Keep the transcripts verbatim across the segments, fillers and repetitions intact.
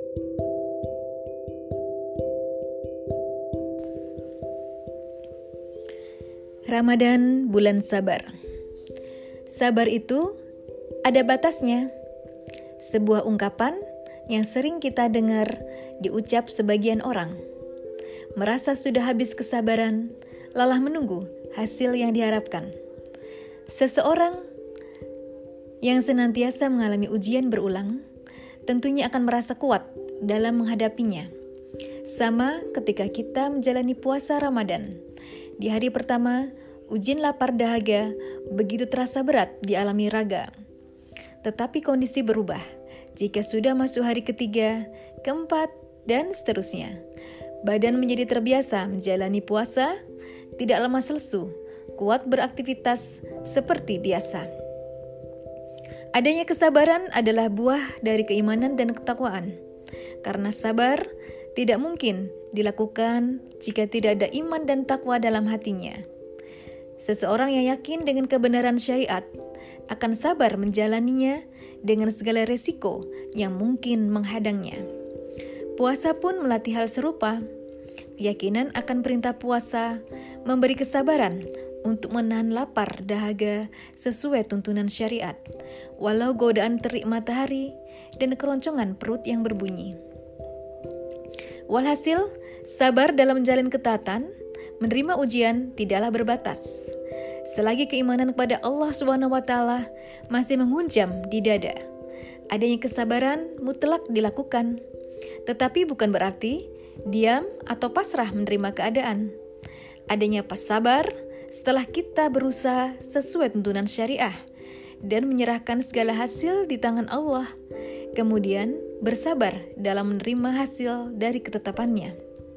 Ramadan, bulan sabar. Sabar itu ada batasnya. Sebuah ungkapan yang sering kita dengar diucap sebagian orang. Merasa sudah habis kesabaran, lelah menunggu hasil yang diharapkan. Seseorang yang senantiasa mengalami ujian berulang, tentunya akan merasa kuat dalam menghadapinya. Sama ketika kita menjalani puasa Ramadan. Di hari pertama, ujian lapar dahaga begitu terasa berat dialami raga. Tetapi kondisi berubah jika sudah masuk hari ketiga, keempat, dan seterusnya. Badan menjadi terbiasa menjalani puasa, tidak lemas lesu, kuat beraktivitas seperti biasa. Adanya kesabaran adalah buah dari keimanan dan ketakwaan. Karena sabar tidak mungkin dilakukan jika tidak ada iman dan takwa dalam hatinya. Seseorang yang yakin dengan kebenaran syariat akan sabar menjalaninya dengan segala resiko yang mungkin menghadangnya. Puasa pun melatih hal serupa. Keyakinan akan perintah puasa memberi kesabaran untuk menahan lapar dahaga sesuai tuntunan syariat, walau godaan terik matahari dan keroncongan perut yang berbunyi. Walhasil, sabar dalam menjalin ketaatan, menerima ujian tidaklah berbatas. Selagi keimanan kepada Allah subhanahu wa taala masih menghunjam di dada, adanya kesabaran mutlak dilakukan. Tetapi bukan berarti diam atau pasrah menerima keadaan. Adanya pas sabar setelah kita berusaha sesuai tuntunan syariah dan menyerahkan segala hasil di tangan Allah. Kemudian bersabar dalam menerima hasil dari ketetapannya.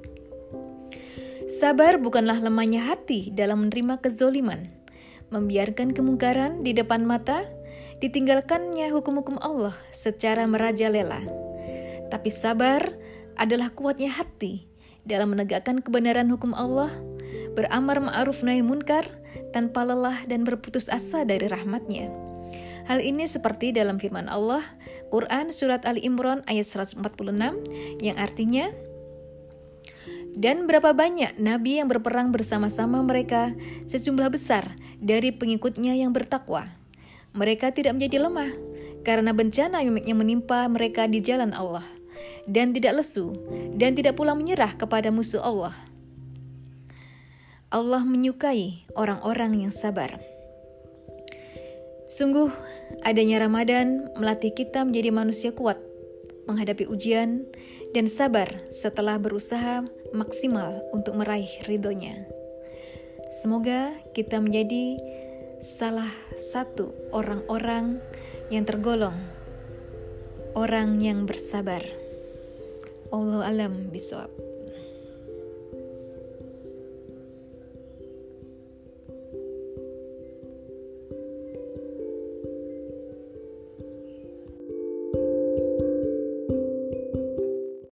Sabar bukanlah lemahnya hati dalam menerima kezoliman, membiarkan kemungkaran di depan mata, ditinggalkannya hukum-hukum Allah secara merajalela. Tapi sabar adalah kuatnya hati dalam menegakkan kebenaran hukum Allah, beramar ma'ruf nahi munkar tanpa lelah dan berputus asa dari rahmatnya. Hal ini seperti dalam firman Allah, Quran Surat Ali Imran ayat seratus empat puluh enam, yang artinya, dan berapa banyak nabi yang berperang bersama-sama mereka sejumlah besar dari pengikutnya yang bertakwa. Mereka tidak menjadi lemah karena bencana yang menimpa mereka di jalan Allah, dan tidak lesu, dan tidak pula menyerah kepada musuh Allah. Allah menyukai orang-orang yang sabar. Sungguh, adanya Ramadan melatih kita menjadi manusia kuat, menghadapi ujian, dan sabar setelah berusaha maksimal untuk meraih ridhonya. Semoga kita menjadi salah satu orang-orang yang tergolong orang yang bersabar. Allahu a'lam bishawab.